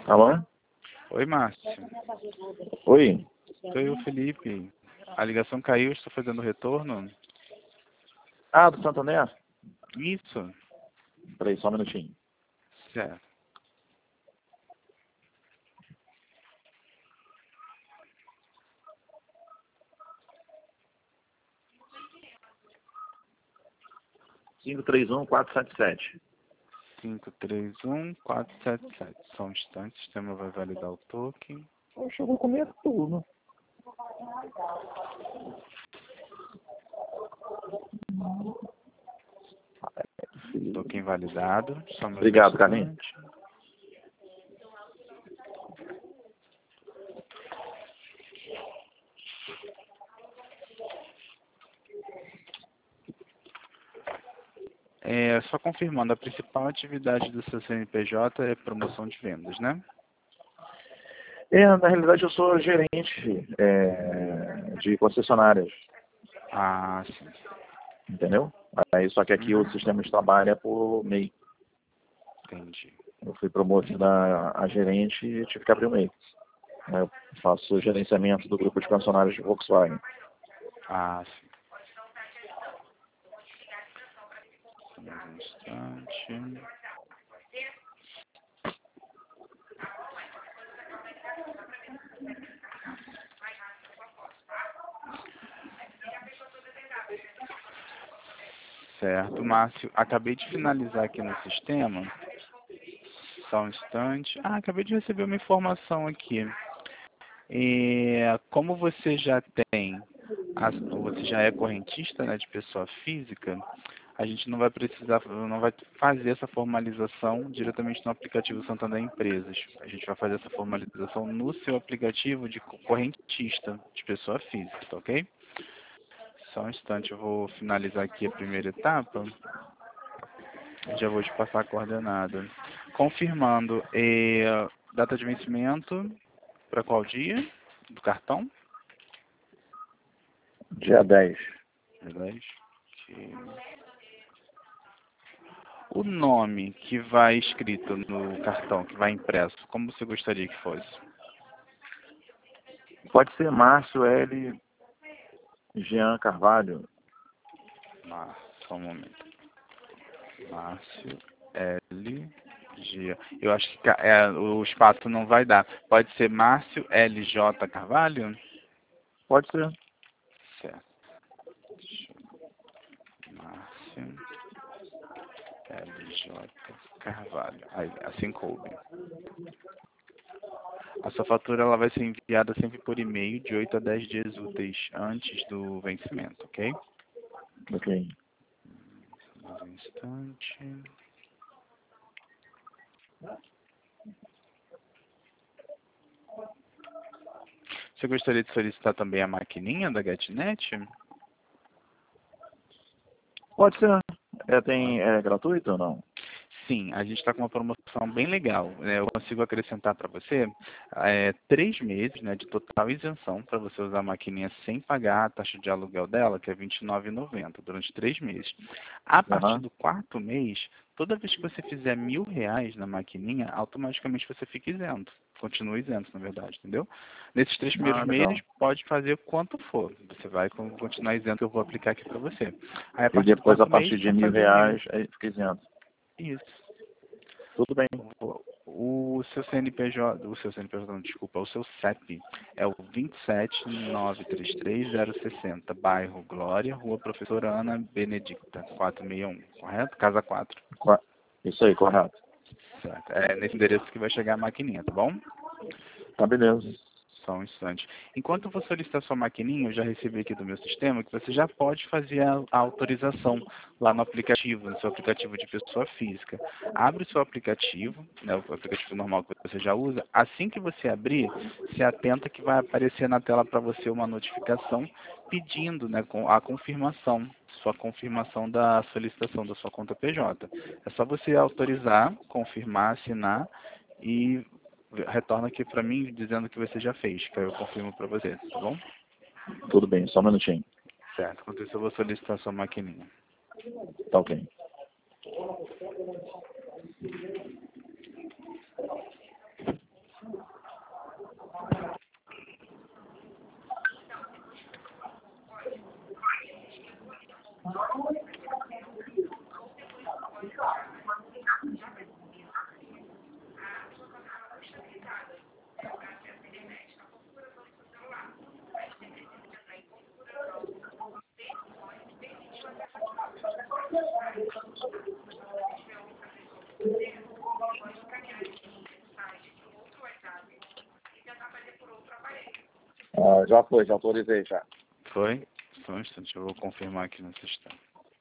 Alô? Oi, Márcio. Oi? Sou eu, Felipe. A ligação caiu, estou fazendo retorno. Ah, do Santander? Isso. Peraí, só um minutinho. Certo. Cinco, três, um, 477. 531-477. Só um instante, o sistema vai validar o token. Poxa, eu vou comer tudo. Token validado. Só mais Obrigado, um Carlinhos. instante. Só confirmando, a principal atividade do seu CNPJ é promoção de vendas, né? Na realidade eu sou gerente de concessionárias, Ah, sim. entendeu? Aí, só que aqui o sistema de trabalho é por MEI. Entendi. Eu fui promovido a gerente e tive que abrir o MEI. Eu faço gerenciamento do grupo de concessionários de Volkswagen. Ah, sim. Só mais um instante. Certo, Márcio. Acabei de finalizar aqui no sistema. Só um instante. Ah, acabei de receber uma informação aqui. Como você já tem, você já é correntista, né, de pessoa física, a gente não vai precisar, não vai fazer essa formalização diretamente no aplicativo Santander Empresas. A gente vai fazer essa formalização no seu aplicativo de correntista de pessoa física, tá ok? Só um instante, eu vou finalizar aqui a primeira etapa. Já vou te passar a coordenada. Confirmando, data de vencimento, para qual dia do cartão? Dia 10. Dia 10. Ok. O nome que vai escrito no cartão, que vai impresso, como você gostaria que fosse? Pode ser Márcio L. Jean Carvalho. Só um momento. Márcio L. G. Eu acho que o espaço não vai dar. Pode ser Márcio L. J. Carvalho? Pode ser. Certo. Márcio LJ Carvalho. Aí, assim coube. A sua fatura ela vai ser enviada sempre por e-mail de 8 a 10 dias úteis antes do vencimento, ok? Ok. Mais um instante. Você gostaria de solicitar também a maquininha da GetNet? Pode ser. É gratuito ou não? Sim, a gente está com uma promoção bem legal. Eu consigo acrescentar para você 3 meses, né, de total isenção para você usar a maquininha sem pagar a taxa de aluguel dela, que é R$ 29,90, durante 3 meses. A partir do 4º mês, toda vez que você fizer R$ 1.000 na maquininha, automaticamente você fica isento. Continua isento, na verdade, entendeu? Nesses 3 primeiros Legal. meses, pode fazer quanto for. Você vai continuar isento, eu vou aplicar aqui para você. Aí, a E partir do depois, a 4º mês, partir de vai R$ fazer 1.000. 1.000, aí fica isento. Isso. Tudo bem. O seu CNPJ, não, desculpa, o seu CEP é o 27933-060, bairro Glória, Rua Professora Ana Benedicta, 461, correto? Casa 4. Isso aí, correto. Certo. É nesse endereço que vai chegar a maquininha, tá bom? Tá, beleza. Só um instante. Enquanto eu vou solicitar sua maquininha, eu já recebi aqui do meu sistema que você já pode fazer a autorização lá no aplicativo, no seu aplicativo de pessoa física. Abre o seu aplicativo, né, o aplicativo normal que você já usa. Assim que você abrir, se atenta que vai aparecer na tela para você uma notificação pedindo, né, a confirmação, sua confirmação da solicitação da sua conta PJ. É só você autorizar, confirmar, assinar e retorna aqui para mim dizendo que você já fez, que aí eu confirmo para você, tá bom? Tudo bem, só um minutinho. Certo, enquanto isso eu vou solicitar a sua maquininha. Tá ok. Já foi, já autorizei já. Foi? Só um instante, eu vou confirmar aqui no sistema.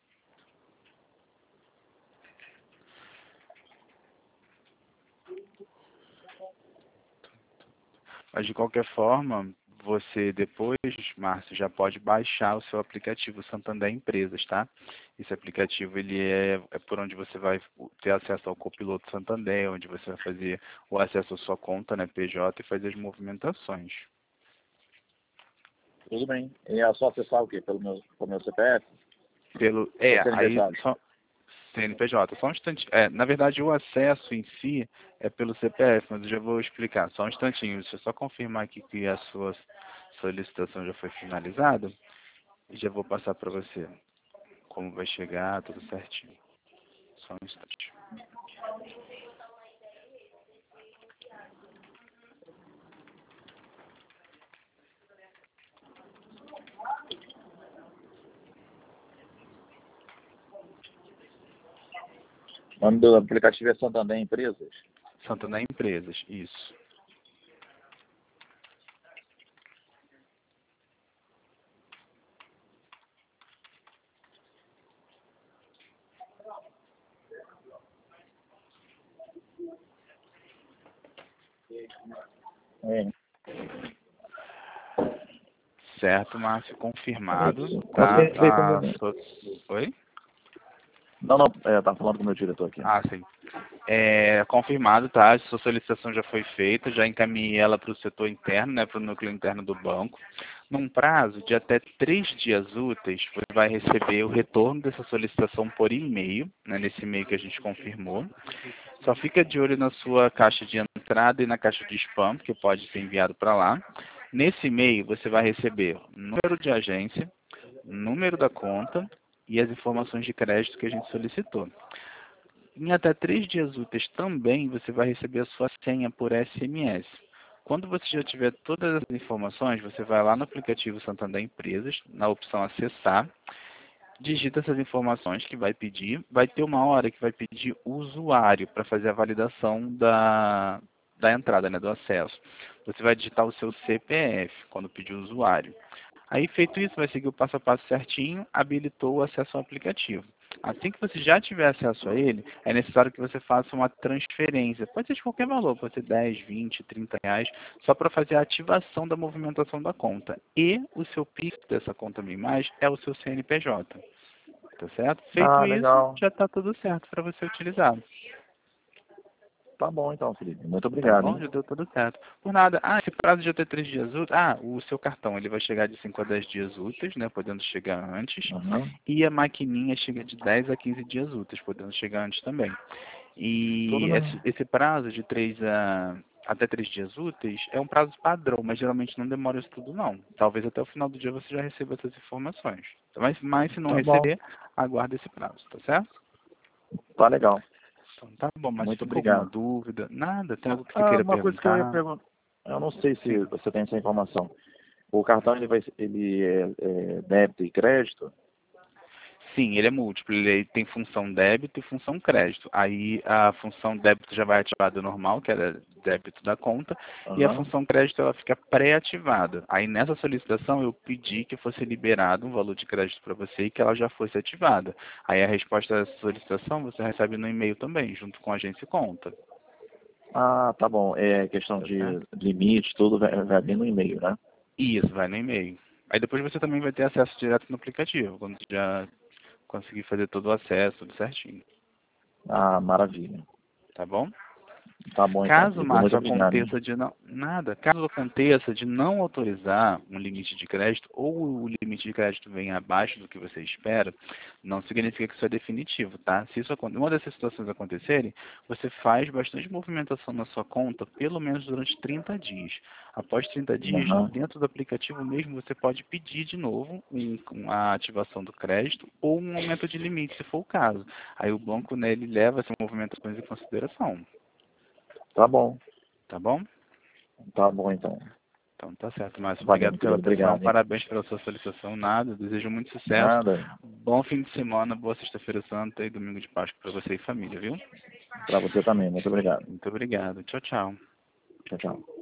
Mas de qualquer forma, você depois, Márcio, já pode baixar o seu aplicativo Santander Empresas, tá? Esse aplicativo ele é por onde você vai ter acesso ao copiloto Santander, onde você vai fazer o acesso à sua conta, né, PJ, e fazer as movimentações. Tudo bem. E é só acessar o quê? Pelo meu CPF? Pelo, Ou aí CNPJ? só CNPJ, só um instante. Na verdade, o acesso em si é pelo CPF, mas eu já vou explicar. Só um instantinho. Deixa eu só confirmar aqui que a sua solicitação já foi finalizada e já vou passar para você como vai chegar, tudo certinho. Só um instante. O nome do aplicativo é Santander Empresas? Santander Empresas, isso. É. Certo, Márcio, confirmado. Isso. Tá? Confirmei com o meu... Oi? Não, tá falando com o meu diretor aqui. Ah, sim. Confirmado, tá? Sua solicitação já foi feita, já encaminhei ela para o setor interno, né, para o núcleo interno do banco. Num prazo de até 3 dias úteis, você vai receber o retorno dessa solicitação por e-mail, né, nesse e-mail que a gente confirmou. Só fica de olho na sua caixa de entrada e na caixa de spam, que pode ser enviado para lá. Nesse e-mail, você vai receber número de agência, número da conta e as informações de crédito que a gente solicitou. Em até 3 dias úteis também você vai receber a sua senha por SMS. Quando você já tiver todas as informações, você vai lá no aplicativo Santander Empresas, na opção acessar, digita essas informações que vai pedir, vai ter uma hora que vai pedir o usuário para fazer a validação da entrada, né, do acesso. Você vai digitar o seu CPF quando pedir o usuário. Aí, feito isso, vai seguir o passo a passo certinho, habilitou o acesso ao aplicativo. Assim que você já tiver acesso a ele, é necessário que você faça uma transferência. Pode ser de qualquer valor, pode ser 10, 20, 30 reais, só para fazer a ativação da movimentação da conta. E o seu PIX dessa conta Bem Mais é o seu CNPJ. Tá certo? Feito Ah, isso, legal. já está tudo certo para você utilizar. Tá bom então, Felipe. Muito Tá obrigado, bom? hein? Já deu tudo certo. Por nada. Esse prazo de até 3 dias úteis. O seu cartão, ele vai chegar de 5 a 10 dias úteis, né? Podendo chegar antes. Uhum. E a maquininha chega de 10 a 15 dias úteis, podendo chegar antes também. Tudo E bem. esse prazo de até 3 dias úteis é um prazo padrão, mas geralmente não demora isso tudo, não. Talvez até o final do dia você já receba essas informações. Mas se não Tá bom. receber, aguarde esse prazo, tá certo? Tá legal. Então, tá bom, mas Muito ficou alguma obrigado. dúvida? Nada? Tem algo que você queira Uma coisa que eu ia perguntar? perguntar. Eu não sei se Sim. você tem essa informação. O cartão ele é débito e crédito? Sim, ele é múltiplo, ele tem função débito e função crédito. Aí a função débito já vai ativada normal, que era débito da conta, e a Aham. função crédito ela fica pré-ativada. Aí nessa solicitação eu pedi que fosse liberado um valor de crédito para você e que ela já fosse ativada. Aí a resposta a essa solicitação você recebe no e-mail também, junto com a agência e conta. Ah, tá bom. É questão Tá de certo? limite, tudo vai vir no e-mail, né? Isso, vai no e-mail. Aí depois você também vai ter acesso direto no aplicativo, quando já conseguir fazer todo o acesso, tudo certinho. Ah, maravilha. Tá bom? Tá bom então, Caso, Felipe. Muito Márcio, obrigado, hein? aconteça de não. Nada. Caso aconteça de não autorizar um limite de crédito ou o limite de crédito venha abaixo do que você espera, não significa que isso é definitivo, tá? Se isso, uma dessas situações acontecerem, você faz bastante movimentação na sua conta, pelo menos durante 30 dias. Após 30 dias, Aham. dentro do aplicativo mesmo, você pode pedir de novo a ativação do crédito ou um aumento de limite, se for o caso. Aí o banco, né, ele leva essas movimentações em consideração. Tá bom. Tá bom? Tá bom então. Então tá certo, Márcio. Valeu, Obrigado meu pela querido. atenção. Obrigado, hein? Parabéns pela sua solicitação. Nada. Desejo muito sucesso. Nada. Bom fim de semana, boa sexta-feira santa e domingo de Páscoa para você e família, viu? Pra você também. Muito obrigado. Muito obrigado. Tchau, tchau. Tchau, tchau.